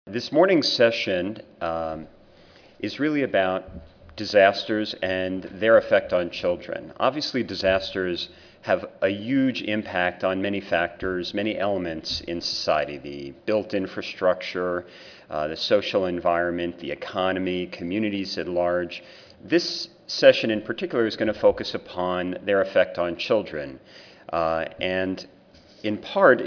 This morning's session is really about disasters and their effect on children. Obviously, disasters have a huge impact on many factors, many elements in society: the built infrastructure, the social environment, the economy, communities at large. This session in particular is going to focus upon their effect on children. And in part,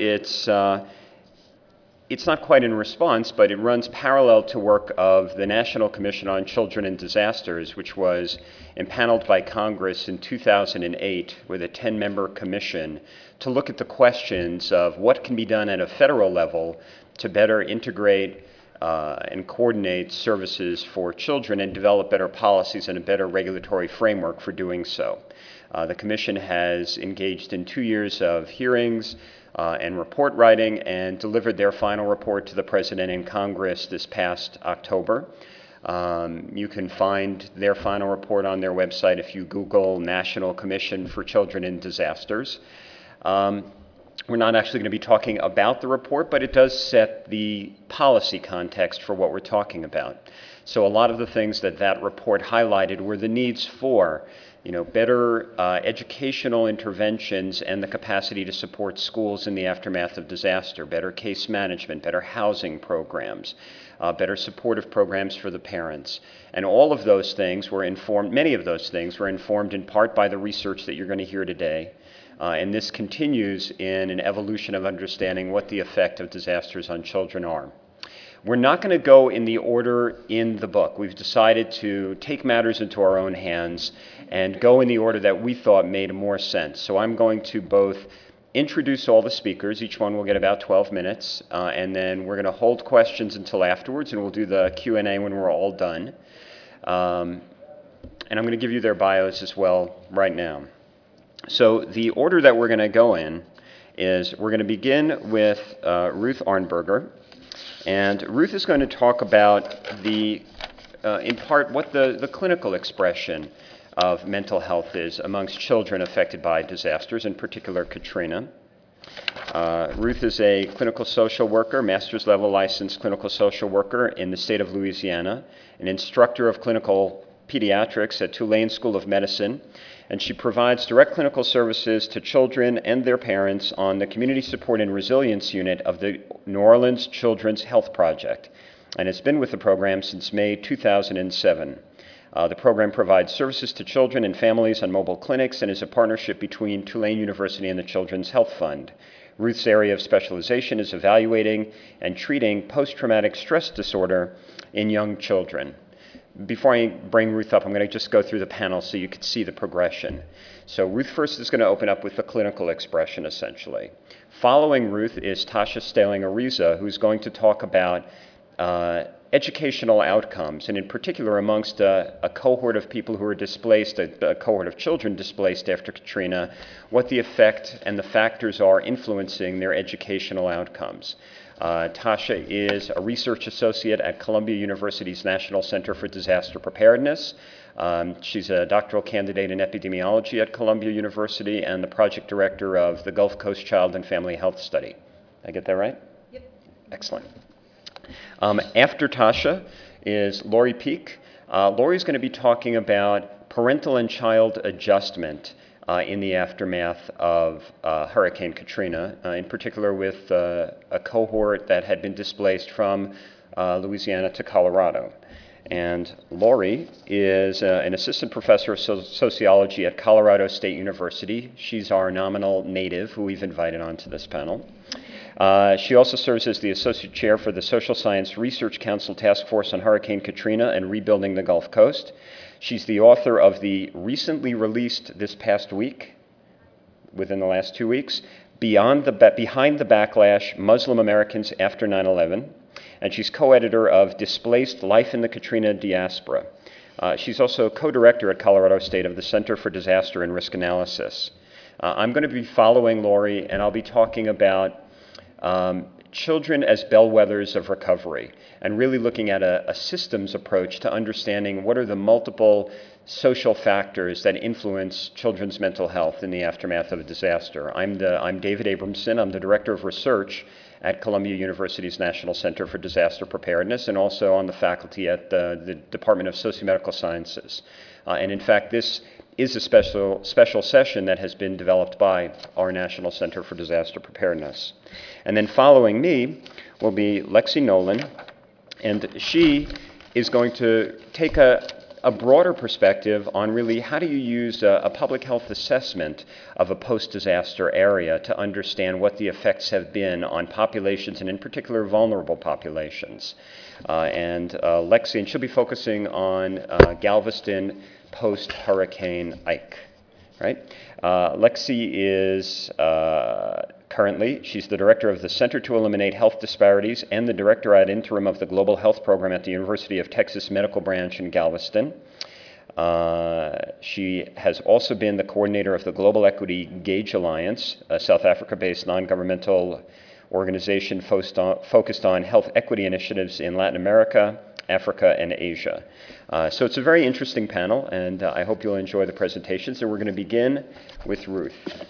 it's not quite in response, but it runs parallel to work of the National Commission on Children and Disasters, which was impaneled by Congress in 2008 with a 10-member commission to look at the questions of what can be done at a federal level to better integrate and coordinate services for children and develop better policies and a better regulatory framework for doing so. The Commission has engaged in 2 years of hearings and report writing and delivered their final report to the President and Congress this past October. You can find their final report on their website if you Google National Commission for Children in Disasters. We're not actually going to be talking about the report, but it does set the policy context for what we're talking about. So a lot of the things that report highlighted were the needs for better educational interventions and the capacity to support schools in the aftermath of disaster, better case management, better housing programs, better supportive programs for the parents. And all of those things were informed, many of those things were informed in part by the research that you're going to hear today. And this continues in an evolution of understanding what the effect of disasters on children are. We're not going to go in the order in the book. We've decided to take matters into our own hands and go in the order that we thought made more sense. So I'm going to both introduce all the speakers. Each one will get about 12 minutes, and then we're going to hold questions until afterwards, and we'll do the Q&A when we're all done. And I'm going to give you their bios as well right now. So the order that we're going to go in is we're going to begin with Ruth Arnberger. And Ruth is going to talk about in part, what the clinical expression of mental health is amongst children affected by disasters, in particular Katrina. Ruth is a clinical social worker, master's level licensed clinical social worker in the state of Louisiana, an instructor of clinical pediatrics at Tulane School of Medicine, and she provides direct clinical services to children and their parents on the Community Support and Resilience Unit of the New Orleans Children's Health Project, and has been with the program since May 2007. The program provides services to children and families on mobile clinics and is a partnership between Tulane University and the Children's Health Fund. Ruth's area of specialization is evaluating and treating post-traumatic stress disorder in young children. Before I bring Ruth up, I'm going to just go through the panel so you can see the progression. So Ruth first is going to open up with the clinical expression, essentially. Following Ruth is Tasha Staling-Ariza, who's going to talk about educational outcomes, and in particular amongst a cohort of people who are displaced, a cohort of children displaced after Katrina, what the effect and the factors are influencing their educational outcomes. Tasha is a research associate at Columbia University's National Center for Disaster Preparedness. She's a doctoral candidate in epidemiology at Columbia University and the project director of the Gulf Coast Child and Family Health Study. Did I get that right? Yep. Excellent. After Tasha is Lori Peek. Lori's going to be talking about parental and child adjustment in the aftermath of Hurricane Katrina, in particular with a cohort that had been displaced from Louisiana to Colorado. And Lori is an assistant professor of sociology at Colorado State University. She's our nominal native who we've invited onto this panel. She also serves as the associate chair for the Social Science Research Council Task Force on Hurricane Katrina and Rebuilding the Gulf Coast. She's the author of the recently released this past week, within the last 2 weeks, Behind the Backlash, Muslim Americans After 9/11, and she's co-editor of Displaced: Life in the Katrina Diaspora. She's also co-director at Colorado State of the Center for Disaster and Risk Analysis. I'm going to be following Lori, and I'll be talking about children as bellwethers of recovery, and really looking at a systems approach to understanding what are the multiple social factors that influence children's mental health in the aftermath of a disaster. I'm David Abramson. I'm the Director of Research at Columbia University's National Center for Disaster Preparedness and also on the faculty at the Department of Sociomedical Sciences. And in fact, this is a special session that has been developed by our National Center for Disaster Preparedness. And then following me will be Lexi Nolan, and she is going to take a broader perspective on really how do you use a public health assessment of a post-disaster area to understand what the effects have been on populations and in particular vulnerable populations. And Lexi, and she'll be focusing on Galveston post-Hurricane Ike, right? Lexi is currently, she's the director of the Center to Eliminate Health Disparities and the director ad interim of the Global Health Program at the University of Texas Medical Branch in Galveston. She has also been the coordinator of the Global Equity Gauge Alliance, a South Africa-based non-governmental organization focused on health equity initiatives in Latin America, Africa, and Asia. So it's a very interesting panel, and I hope you'll enjoy the presentations. So we're going to begin with Ruth.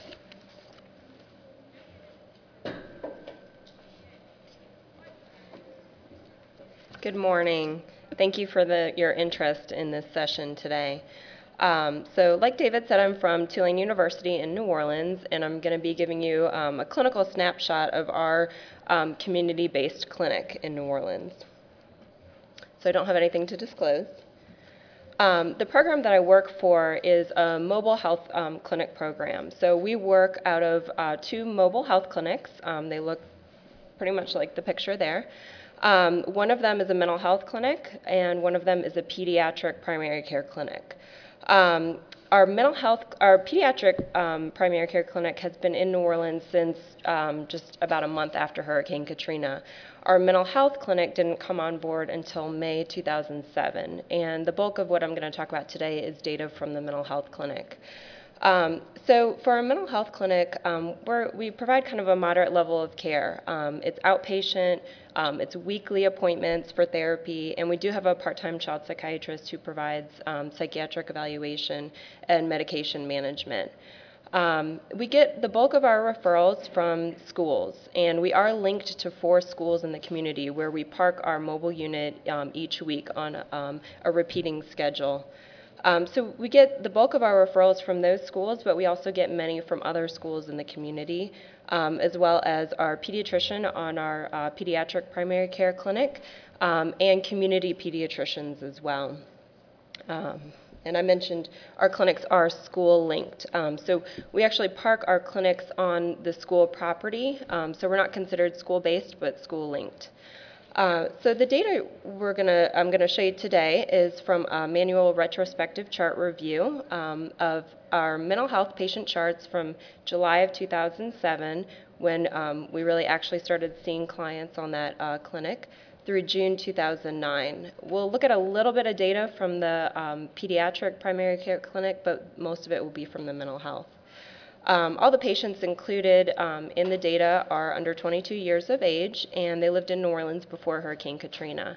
Good morning. Thank you for your interest in this session today. So like David said, I'm from Tulane University in New Orleans, and I'm going to be giving you a clinical snapshot of our community-based clinic in New Orleans. So I don't have anything to disclose. The program that I work for is a mobile health clinic program. So we work out of 2 mobile health clinics. They look pretty much like the picture there. One of them is a mental health clinic, and one of them is a pediatric primary care clinic. Our pediatric primary care clinic has been in New Orleans since just about a month after Hurricane Katrina. Our mental health clinic didn't come on board until May 2007, and the bulk of what I'm going to talk about today is data from the mental health clinic. So for our mental health clinic, we provide kind of a moderate level of care. It's outpatient, it's weekly appointments for therapy, and we do have a part-time child psychiatrist who provides psychiatric evaluation and medication management. We get the bulk of our referrals from schools, and we are linked to 4 schools in the community where we park our mobile unit each week on a repeating schedule. So we get the bulk of our referrals from those schools, but we also get many from other schools in the community, as well as our pediatrician on our pediatric primary care clinic, and community pediatricians as well. And I mentioned our clinics are school-linked. So we actually park our clinics on the school property, so we're not considered school-based, but school-linked. So the data I'm going to show you today is from a manual retrospective chart review of our mental health patient charts from July of 2007, when we really actually started seeing clients on that clinic, through June 2009. We'll look at a little bit of data from the pediatric primary care clinic, but most of it will be from the mental health. All the patients included in the data are under 22 years of age, and they lived in New Orleans before Hurricane Katrina.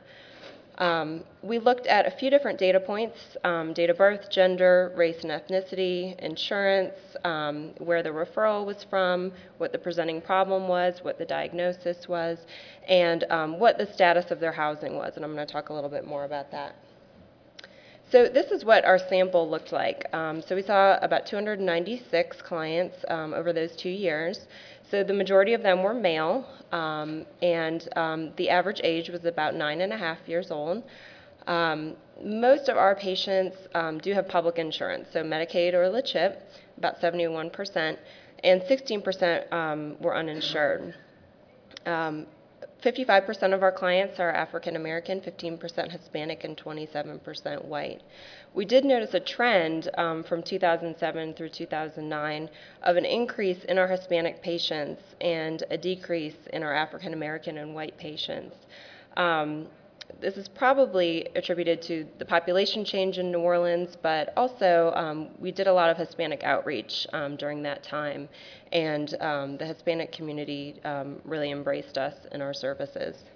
We looked at a few different data points: date of birth, gender, race and ethnicity, insurance, where the referral was from, what the presenting problem was, what the diagnosis was, and what the status of their housing was. And I'm going to talk a little bit more about that. So this is what our sample looked like. So we saw about 296 clients over those 2 years. So the majority of them were male, and the average age was about 9.5 years old. Most of our patients do have public insurance, so Medicaid or La CHIP, about 71%, and 16% were uninsured. 55% of our clients are African American, 15% Hispanic, and 27% white. We did notice a trend from 2007 through 2009 of an increase in our Hispanic patients and a decrease in our African American and white patients. This is probably attributed to the population change in New Orleans, but also we did a lot of Hispanic outreach during that time, and the Hispanic community really embraced us in our services.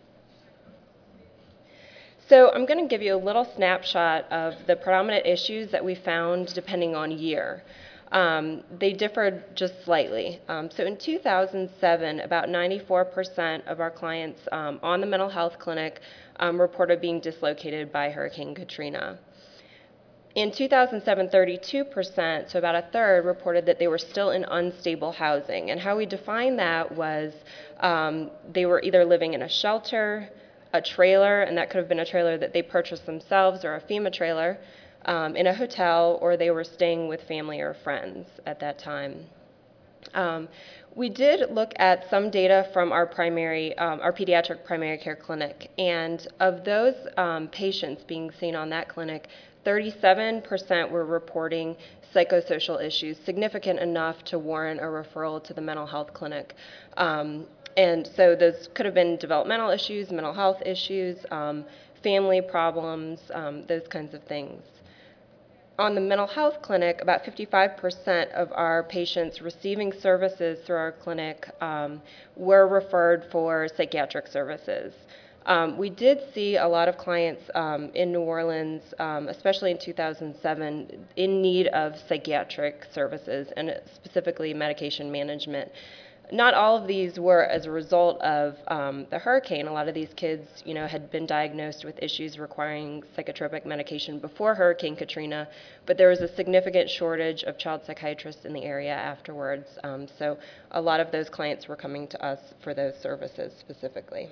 So I'm going to give you a little snapshot of the predominant issues that we found depending on year. They differed just slightly. So in 2007, about 94% of our clients on the mental health clinic reported being dislocated by Hurricane Katrina. In 2007, 32%, so about a third, reported that they were still in unstable housing. And how we defined that was they were either living in a shelter, a trailer, and that could have been a trailer that they purchased themselves or a FEMA trailer, in a hotel, or they were staying with family or friends at that time. We did look at some data from our pediatric primary care clinic, and of those patients being seen on that clinic, 37% were reporting psychosocial issues, significant enough to warrant a referral to the mental health clinic. And so those could have been developmental issues, mental health issues, family problems, those kinds of things. On the mental health clinic, about 55% of our patients receiving services through our clinic were referred for psychiatric services. We did see a lot of clients in New Orleans, especially in 2007, in need of psychiatric services and specifically medication management. Not all of these were as a result of the hurricane. A lot of these kids, had been diagnosed with issues requiring psychotropic medication before Hurricane Katrina, but there was a significant shortage of child psychiatrists in the area afterwards. So a lot of those clients were coming to us for those services specifically.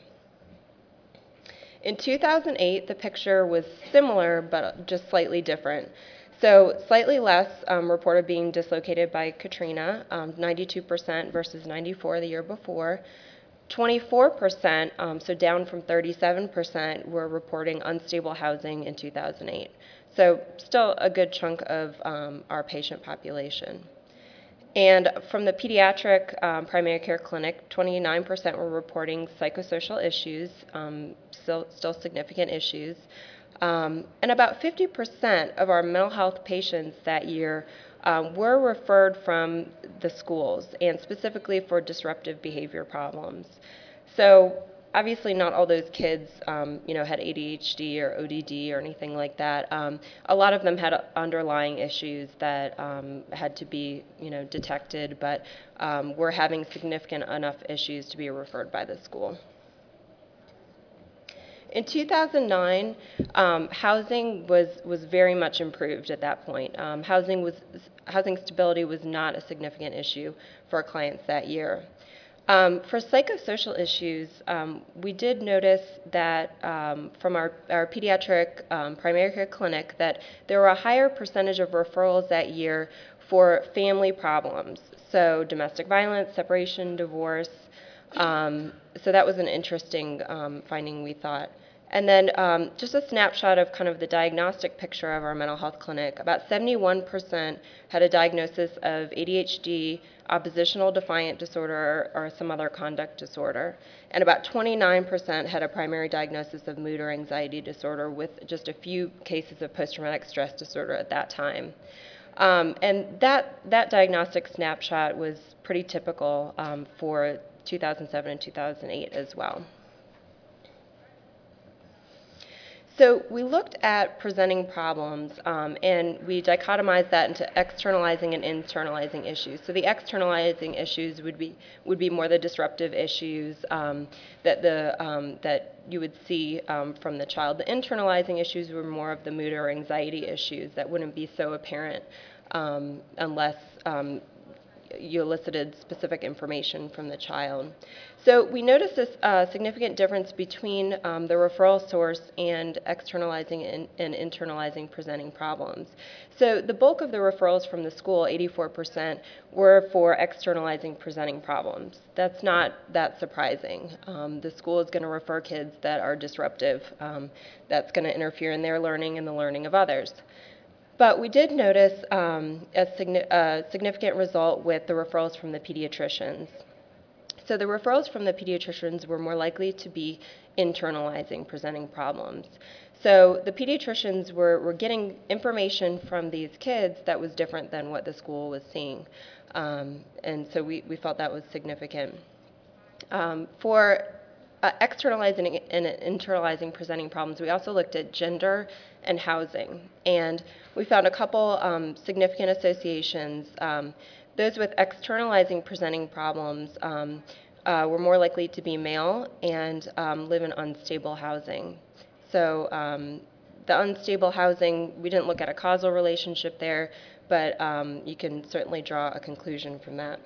In 2008, the picture was similar, but just slightly different. So slightly less reported being dislocated by Katrina, 92% versus 94% the year before. 24%, so down from 37%, were reporting unstable housing in 2008. So still a good chunk of our patient population. And from the pediatric primary care clinic, 29% were reporting psychosocial issues, still significant issues. And about 50% of our mental health patients that year were referred from the schools, and specifically for disruptive behavior problems. So obviously not all those kids had ADHD or ODD or anything like that. A lot of them had underlying issues that had to be detected, but were having significant enough issues to be referred by the school. In 2009, housing was very much improved at that point. Housing stability was not a significant issue for our clients that year. For psychosocial issues, we did notice that from our pediatric primary care clinic that there were a higher percentage of referrals that year for family problems, so domestic violence, separation, divorce. So that was an interesting finding, we thought. And then just a snapshot of kind of the diagnostic picture of our mental health clinic. About 71% had a diagnosis of ADHD, oppositional defiant disorder, or some other conduct disorder. And about 29% had a primary diagnosis of mood or anxiety disorder, with just a few cases of post-traumatic stress disorder at that time. And that diagnostic snapshot was pretty typical for 2007 and 2008 as well. So we looked at presenting problems, and we dichotomized that into externalizing and internalizing issues. So the externalizing issues would be more the disruptive issues that you would see from the child. The internalizing issues were more of the mood or anxiety issues that wouldn't be so apparent unless you elicited specific information from the child. So we noticed a significant difference between the referral source and externalizing and internalizing presenting problems. So the bulk of the referrals from the school, 84%, were for externalizing presenting problems. That's not that surprising. The school is going to refer kids that are disruptive. That's going to interfere in their learning and the learning of others. But we did notice a significant result with the referrals from the pediatricians. So the referrals from the pediatricians were more likely to be internalizing presenting problems. So the pediatricians were getting information from these kids that was different than what the school was seeing. And so we felt that was significant. For externalizing and internalizing presenting problems, we also looked at gender and housing. And we found a couple significant associations. Those with externalizing presenting problems were more likely to be male and live in unstable housing. So the unstable housing, we didn't look at a causal relationship there, but you can certainly draw a conclusion from that.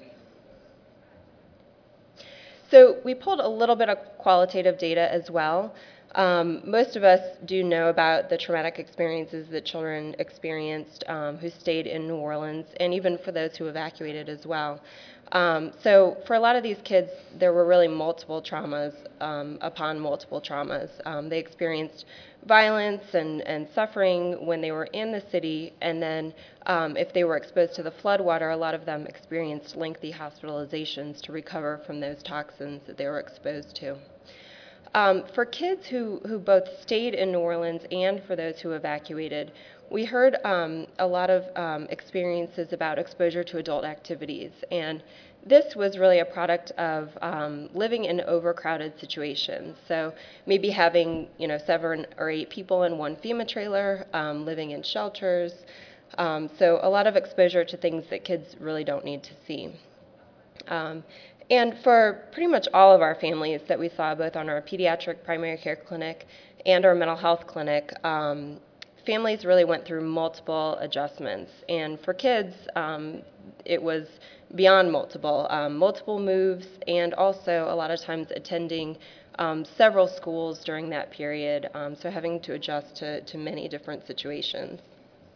So we pulled a little bit of qualitative data as well. Most of us do know about the traumatic experiences that children experienced who stayed in New Orleans, and even for those who evacuated as well. So for a lot of these kids, there were really multiple traumas upon multiple traumas. They experienced violence and suffering when they were in the city, and then if they were exposed to the floodwater, a lot of them experienced lengthy hospitalizations to recover from those toxins that they were exposed to. For kids who both stayed in New Orleans and for those who evacuated, we heard a lot of experiences about exposure to adult activities, and this was really a product of living in overcrowded situations. So maybe having 7 or 8 people in one FEMA trailer, living in shelters. So a lot of exposure to things that kids really don't need to see. And for pretty much all of our families that we saw, both on our pediatric primary care clinic and our mental health clinic, families really went through multiple adjustments. And for kids, it was beyond multiple moves, and also a lot of times attending several schools during that period, so having to adjust to many different situations.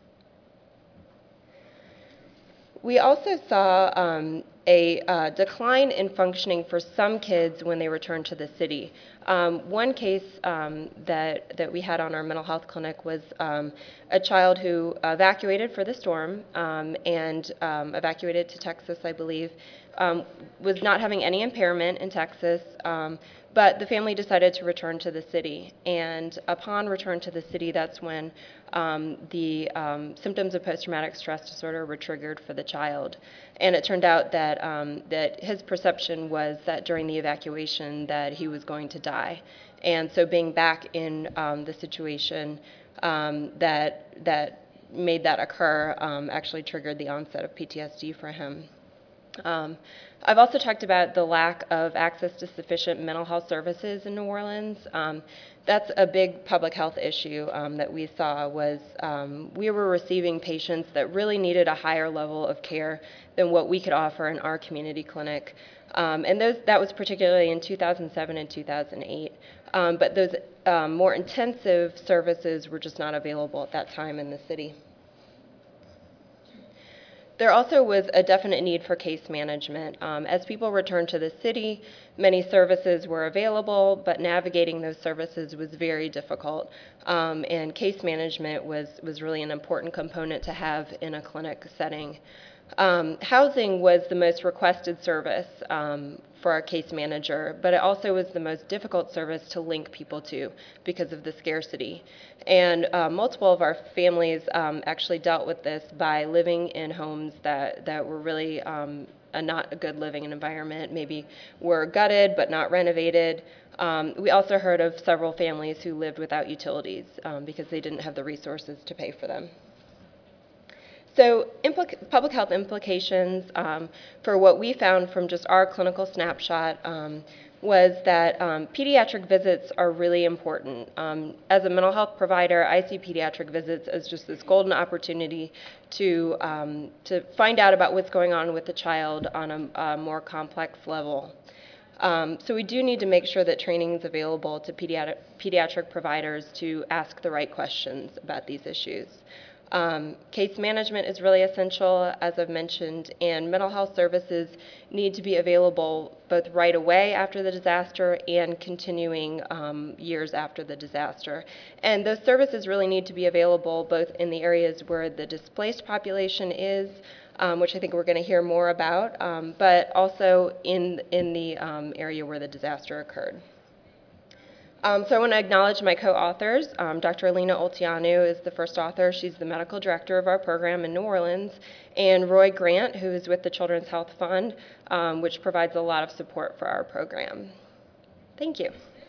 We also saw a decline in functioning for some kids when they returned to the city. One case that we had on our mental health clinic was a child who evacuated for the storm and evacuated to Texas, I believe, was not having any impairment in Texas, but the family decided to return to the city. And upon return to the city, that's when the symptoms of post-traumatic stress disorder were triggered for the child. And it turned out that that his perception was that during the evacuation that he was going to die. And so being back in the situation that made that occur actually triggered the onset of PTSD for him. I've also talked about the lack of access to sufficient mental health services in New Orleans. That's a big public health issue that we saw was we were receiving patients that really needed a higher level of care than what we could offer in our community clinic. And that was particularly in 2007 and 2008. But those more intensive services were just not available at that time in the city. There also was a definite need for case management. As people returned to the city, many services were available, but navigating those services was very difficult. And case management was really an important component to have in a clinic setting. Housing was the most requested service for our case manager, but it also was the most difficult service to link people to because of the scarcity. And multiple of our families actually dealt with this by living in homes that were really not a good living environment, maybe were gutted but not renovated. We also heard of several families who lived without utilities because they didn't have the resources to pay for them. So public health implications for what we found from just our clinical snapshot was that pediatric visits are really important. As a mental health provider, I see pediatric visits as just this golden opportunity to find out about what's going on with the child on a more complex level. So we do need to make sure that training is available to pediatric providers to ask the right questions about these issues. Case management is really essential, as I've mentioned, and mental health services need to be available both right away after the disaster and continuing years after the disaster. And those services really need to be available both in the areas where the displaced population is, which I think we're going to hear more about, but also in the area where the disaster occurred. So I want to acknowledge my co-authors. Dr. Alina Olteanu is the first author. She's the medical director of our program in New Orleans. And Roy Grant, who is with the Children's Health Fund, which provides a lot of support for our program. Thank you.